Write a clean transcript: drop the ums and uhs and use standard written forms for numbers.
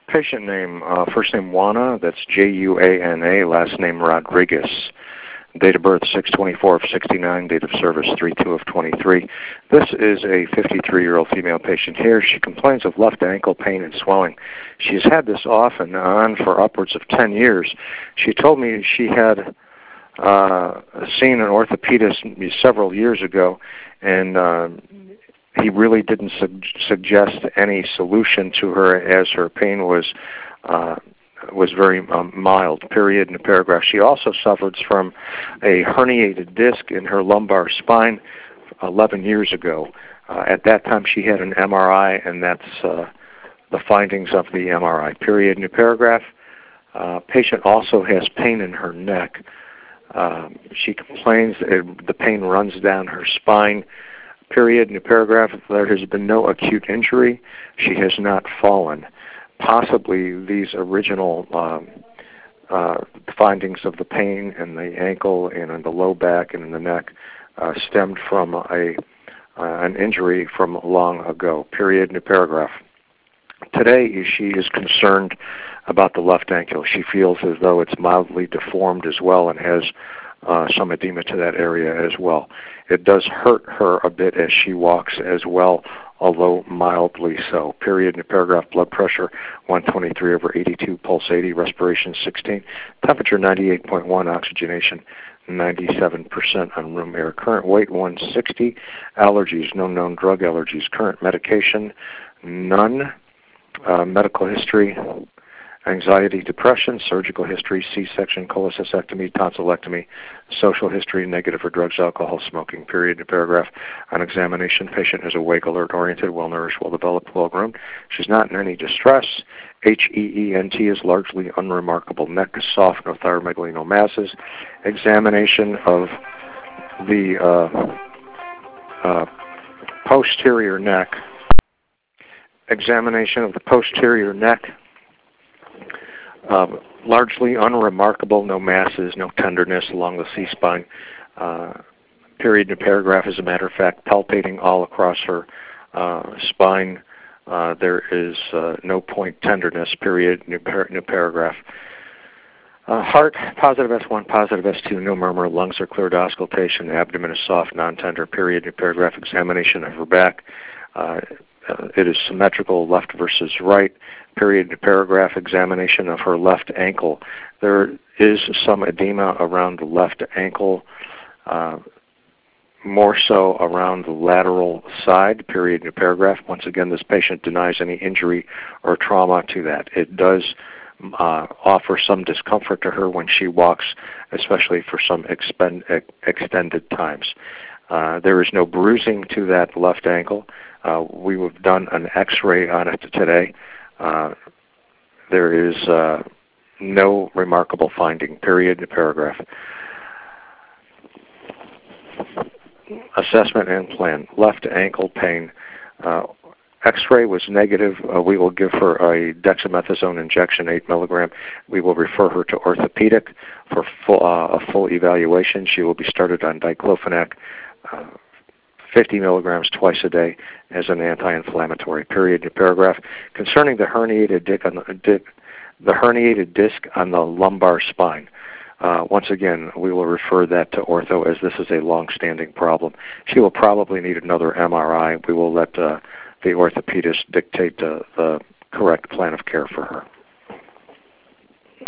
Patient name, first name Juana, that's Juana, last name Rodriguez. Date of birth 6/24 of 69, date of service 3/2 of 23. This is a 53-year-old female patient here. She complains of left ankle pain and swelling. She's had this off and on for upwards of 10 years. She told me she had seen an orthopedist several years ago, and he really didn't suggest any solution to her, as her pain was very mild, period, in a paragraph. She also suffers from a herniated disc in her lumbar spine 11 years ago. At that time, she had an MRI, and that's the findings of the MRI, period, in a paragraph. Patient also has pain in her neck. She complains the pain runs down her spine, period, in a paragraph. There has been no acute injury. She has not fallen. Possibly these original findings of the pain in the ankle and in the low back and in the neck stemmed from an injury from long ago, period, in a paragraph. Today, she is concerned about the left ankle. She feels as though it's mildly deformed as well and has some edema to that area as well. It does hurt her a bit as she walks as well, although mildly so. Period in a paragraph. Blood pressure 123/82, pulse 80, respiration 16, temperature 98.1, oxygenation 97% on room air. Current weight 160. Allergies, no known drug allergies. Current medication, none. Medical history, anxiety, depression, surgical history, C-section, cholecystectomy, tonsillectomy, social history, negative for drugs, alcohol, smoking, period in a paragraph. On examination, patient is awake, alert, oriented, well-nourished, well-developed, well-groomed. She's not in any distress. HEENT is largely unremarkable. Neck is soft, no thyromegaly, no masses. Examination of the posterior neck. Examination of the posterior neck. Largely unremarkable, no masses, no tenderness along the C-spine. Period in a paragraph, as a matter of fact, palpating all across her spine. There is no point tenderness, period in a paragraph. Heart, positive S1, positive S2, no murmur. Lungs are clear to auscultation. Abdomen is soft, non-tender, period in a paragraph. Examination of her back. It is symmetrical, left versus right, period in a paragraph. Examination of her left ankle. There is some edema around the left ankle, more so around the lateral side, period in a paragraph. Once again, this patient denies any injury or trauma to that. It does offer some discomfort to her when she walks, especially for some extended times. There is no bruising to that left ankle. We have done an X-ray on it today. There is no remarkable finding, period in a paragraph. Assessment and plan. Left ankle pain. X-ray was negative. We will give her a dexamethasone injection, 8 milligram. We will refer her to orthopedic for a full evaluation. She will be started on diclofenac, 50 milligrams twice a day as an anti-inflammatory, period in a paragraph. Concerning the herniated disc on the lumbar spine. Once again, we will refer that to ortho, as this is a long-standing problem. She will probably need another MRI. We will let the orthopedist dictate the correct plan of care for her.